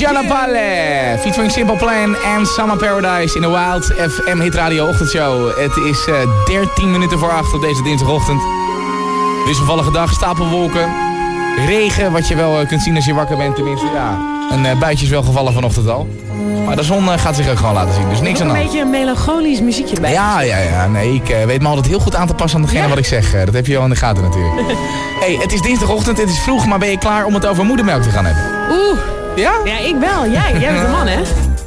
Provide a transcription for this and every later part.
Janapale, featuring Simple Plan en Summer Paradise in de Wild FM Hit Radio Ochtendshow. Het is 13 minuten voor 8 op deze dinsdagochtend. Wisselvallige dag, stapelwolken, regen, wat je wel kunt zien als je wakker bent tenminste. Ja, een buitje is wel gevallen vanochtend al. Maar de zon gaat zich ook gewoon laten zien, dus niks aan de hand. Een beetje een melancholisch muziekje bij. Ja. Nee, ik weet me altijd heel goed aan te passen aan degene wat ik zeg. Dat heb je wel in de gaten natuurlijk. Hey, het is dinsdagochtend, het is vroeg, maar ben je klaar om het over moedermelk te gaan hebben? Oeh. Ja? Ja, ik wel. Jij bent de man, hè?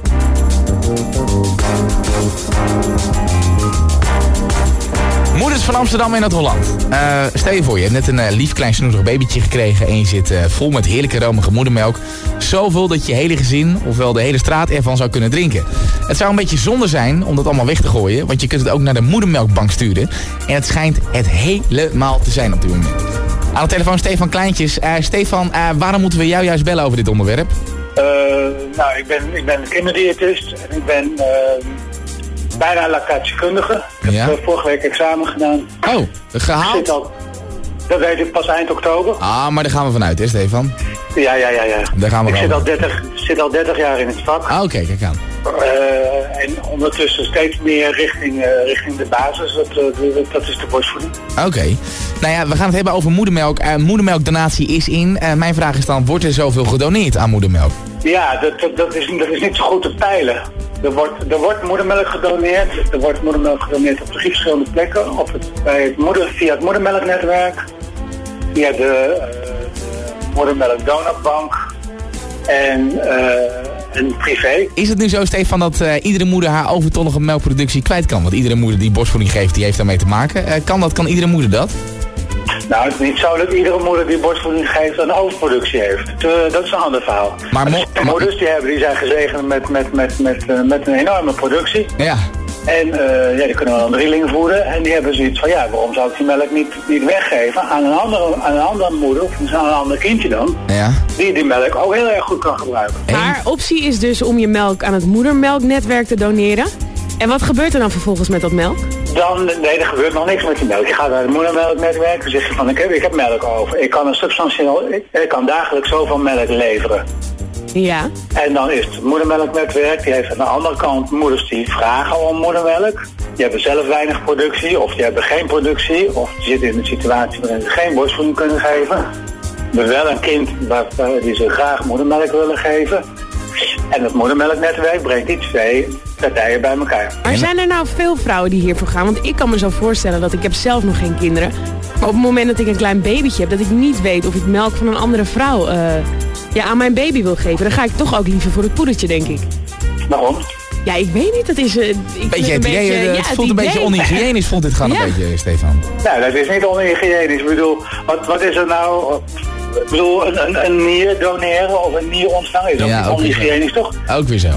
Moeders van Amsterdam en Noord-Holland. Stel je voor, je hebt net een lief klein snoezig babytje gekregen en je zit vol met heerlijke romige moedermelk. Zoveel dat je hele gezin, ofwel de hele straat ervan zou kunnen drinken. Het zou een beetje zonde zijn om dat allemaal weg te gooien, want je kunt het ook naar de moedermelkbank sturen. En het schijnt het helemaal te zijn op dit moment. Aan de telefoon Stefan Kleintjes. Stefan, waarom moeten we jou juist bellen over dit onderwerp? Nou, ik ben kinderdiëtist en ik ben bijna lactatiekundige. Ik heb vorige week examen gedaan. Oh, gehaald? Dat weet ik pas eind oktober. Ah, maar daar gaan we vanuit, hè Stefan? Ja. Daar gaan we zit al 30 jaar in het vak. Ah, oké, kijk aan. En ondertussen steeds meer richting de basis. Dat is de borstvoeding. Oké. Nou ja, we gaan het hebben over moedermelk. Moedermelkdonatie is in. Mijn vraag is dan, wordt er zoveel gedoneerd aan moedermelk? Ja, dat is niet zo goed te peilen. Er wordt moedermelk gedoneerd. Er wordt moedermelk gedoneerd op 3 verschillende plekken. Via het moedermelknetwerk. Via de moedermelkdonorbank. En privé. Is het nu zo, Stefan, dat iedere moeder haar overtollige melkproductie kwijt kan? Want iedere moeder die borstvoeding geeft, die heeft daarmee te maken. Kan iedere moeder dat? Nou, het is niet zo dat iedere moeder die borstvoeding geeft een overproductie heeft. Dat is een ander verhaal. Maar moeders die zijn gezegend met een enorme productie. Ja. En die kunnen wel een drieling voeden. En die hebben zoiets van, waarom zou ik die melk niet weggeven aan een andere moeder, of aan een ander kindje dan, die melk ook heel erg goed kan gebruiken. Maar optie is dus om je melk aan het moedermelknetwerk te doneren. En wat gebeurt er dan vervolgens met dat melk? Er gebeurt nog niks met die melk. Je gaat naar het moedermelknetwerk en zeg je van, ik heb melk over. Ik kan dagelijks zoveel melk leveren. Ja. En dan is het moedermelknetwerk, die heeft aan de andere kant moeders die vragen om moedermelk. Die hebben zelf weinig productie, of die hebben geen productie, of die zitten in een situatie waarin ze geen borstvoeding kunnen geven. Maar wel een kind die ze graag moedermelk willen geven. En het moedermelknetwerk brengt die 2 partijen bij elkaar. Maar zijn er nou veel vrouwen die hiervoor gaan? Want ik kan me zo voorstellen dat ik heb zelf nog geen kinderen. Maar op het moment dat ik een klein babytje heb, dat ik niet weet of ik melk van een andere vrouw aan mijn baby wil geven, dan ga ik toch ook liever voor het poedertje, denk ik. Waarom? Ja, ik weet niet. Dat is het voelt een beetje onhygiënisch, vond dit gewoon een beetje, Stefan. Nou, dat is niet onhygiënisch. Ik bedoel, wat is er nou? Ik bedoel, een nier doneren of een nier ontvangen is ook niet onhygiënisch, toch? Ook weer zo.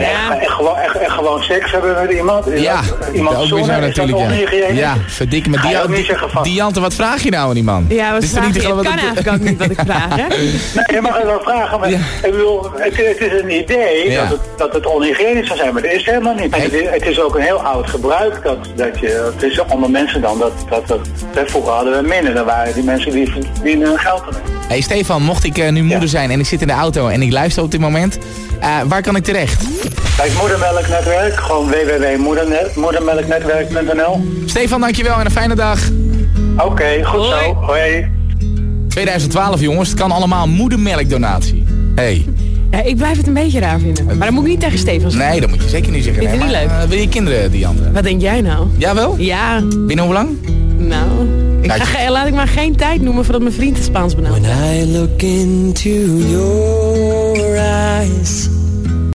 En gewoon seks hebben met iemand? Iemand ook weer zo natuurlijk. Ja, verdikke me. Diante, wat vraag je nou aan die man? Ja, wat vraag je? Het kan eigenlijk ook niet wat ik vraag, hè? Nee, je mag het wel vragen, maar ik bedoel, het is een idee dat het onhygiënisch zou zijn, maar dat is helemaal niet. Het is ook een heel oud gebruik het is onder mensen dan vroeger hadden we minder, dan waren die mensen die verdienen hun geld ermee. Hey Stefan, mocht ik nu moeder zijn en ik zit in de auto en ik luister op dit moment, waar kan ik terecht? Bij het moedermelknetwerk, gewoon www.moedermelknetwerk.nl. Stefan, dankjewel en een fijne dag. Oké, goed zo. Hoi. 2012 jongens, het kan allemaal moedermelkdonatie. Hey. Ja, ik blijf het een beetje raar vinden. Maar dan moet ik niet tegen Stefan zeggen. Nee, dat moet je zeker niet zeggen. Vind je niet leuk? Wil je kinderen, Diante? Wat denk jij nou? Jawel? Ja. Binnen hoe lang? Nou, laat ik maar geen tijd noemen voordat mijn vriend het Spaans benauwt. When I look into your eyes,